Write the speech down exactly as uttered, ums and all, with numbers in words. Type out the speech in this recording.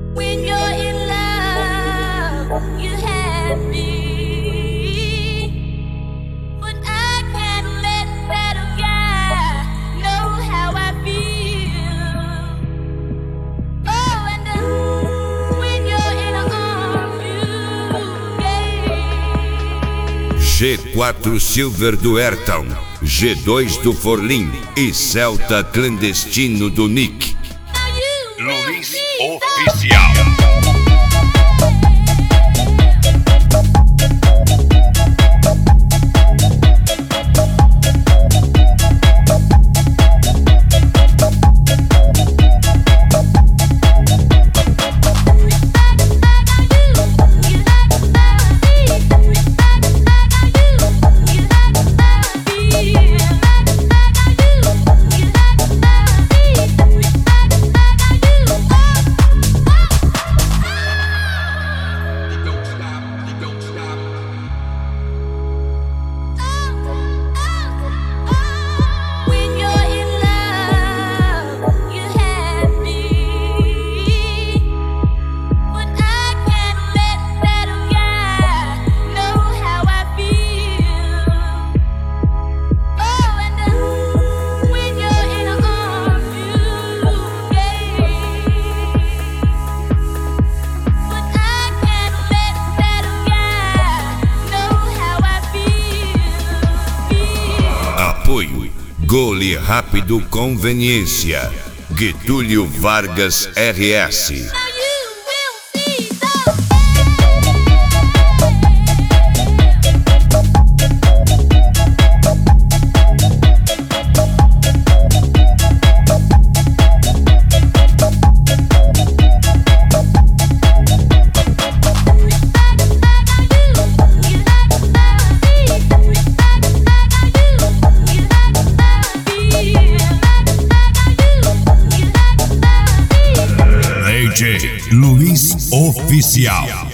When you're in love, you have me, but I can't let that guy know how I feel. Oh, and uh, when you're in arms, you G quatro Silver do Ayrton, G dois do Forlin e Celta Clandestino do Nick. Luiz Oficial. Apoio Gole Rápido Conveniência, Getúlio Vargas R S. D J Luiz Oficial.